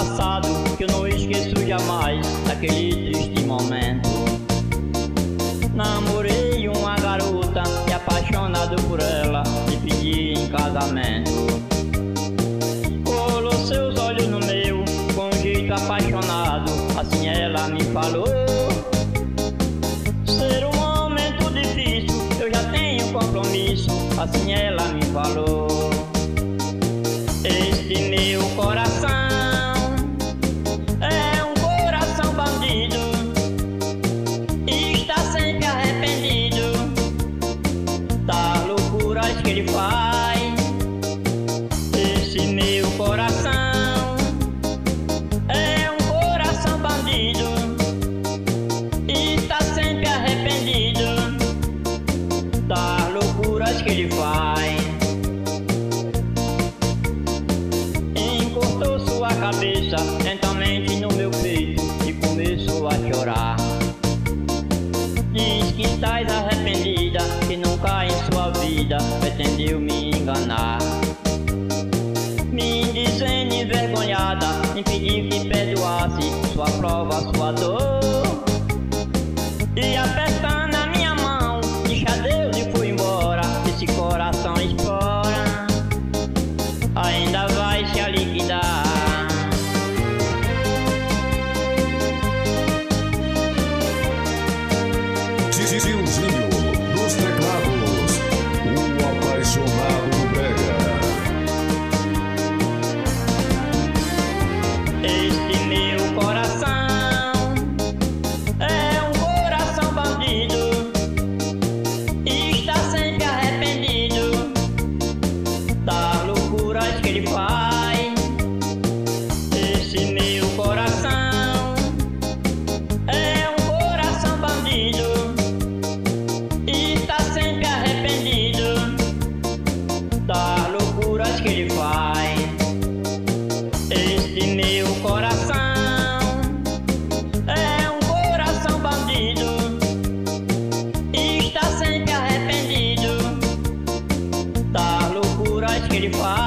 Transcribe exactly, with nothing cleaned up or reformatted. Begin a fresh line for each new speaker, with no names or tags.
passado que eu não esqueço jamais daquele triste momento. Namorei uma garota e apaixonado por ela me pedi em casamento. Colou seus olhos no meu com um jeito apaixonado, assim ela me falou: ser um momento difícil, eu já tenho compromisso, assim ela me falou. Este meu coração é um coração bandido, está sempre arrependido das loucuras que ele faz. Esse meu coração é um coração bandido, está sempre arrependido das loucuras que ele faz. Encostou sua cabeça lentamente no meu peito e começou a chorar. Diz que estás arrependida, que nunca em sua vida pretendeu me enganar. Me dizendo envergonhada, me pediu que perdoasse sua prova, sua dor. E apertando a minha mão, disse adeus e foi embora. Esse coração explora, ainda vai se liquidar.
Tiozinho dos teclados, o apaixonado do brega.
Este meu coração é um coração bandido, está sempre arrependido das loucuras que ele faz. Esse meu coração é um coração bandido, está sempre arrependido das loucuras que ele faz. Este meu coração é um coração bandido, está sempre arrependido das loucuras que ele faz.